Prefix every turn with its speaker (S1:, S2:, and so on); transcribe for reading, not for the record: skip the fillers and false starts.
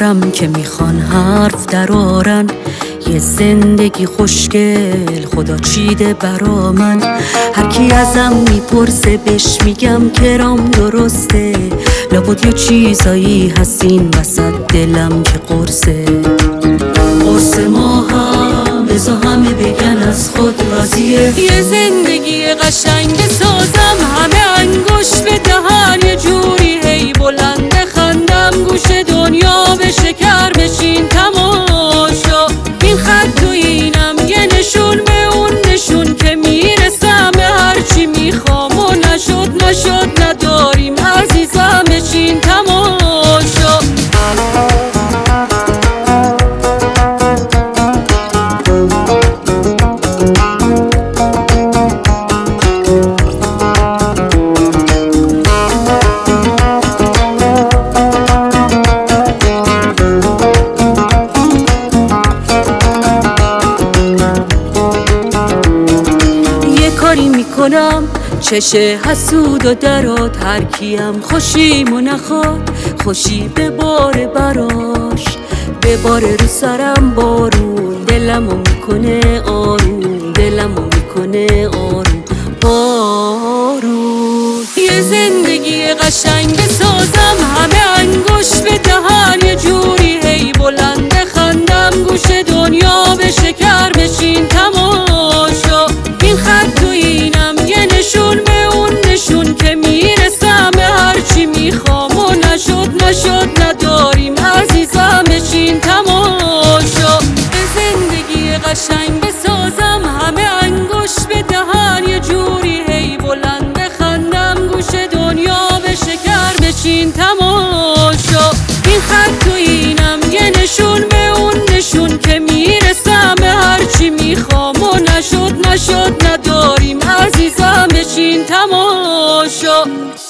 S1: دارم که میخوان حرف درارن. یه زندگی خوشگل خدا چیده برا من. هر کی ازم میپرسه بهش میگم کرام درسته. لابد یه چیزایی هست این وسط دلم که قرصه. قرص ما هم بزا همه بگن از خود راضیه.
S2: یه زندگی قشنگ سازم، همه انگوش به دهن، یه جوری هی بلند خندم، گوش دنیا به شکر بشین تماشا. این خط و اینم یه نشون به اون نشون که میرسم به هرچی میخوام و نشد نداریم عزیزم بشین تماشا.
S1: کاری میکنم چشه حسود و درات، هر کیم خوشیمو نخواد خوشی بباره براش. بباره رو سرم بارون، دلمو میکنه آروم، دلمو میکنه آروم بارون.
S2: یه زندگی قشنگ سازم، همه انگوش به دهن، یه جوری هی بلند خندم، گوش دنیا به شکر بشین تماشا. این خط و اینم یه نشون به اون نشون که میرسم به هرچی میخوام و نشد نداریم عزیزم بشین تماشا. به زندگی قشنگ بسازم، همه انگوش به دهن، یه جوری هی بلند بخندم، گوش دنیا به شکر بشین تماشا. این خط و اینم یه نشون به اون نشون که میرسم به هرچی میخوام و نشد نداریم عزیزم بشین تماشا.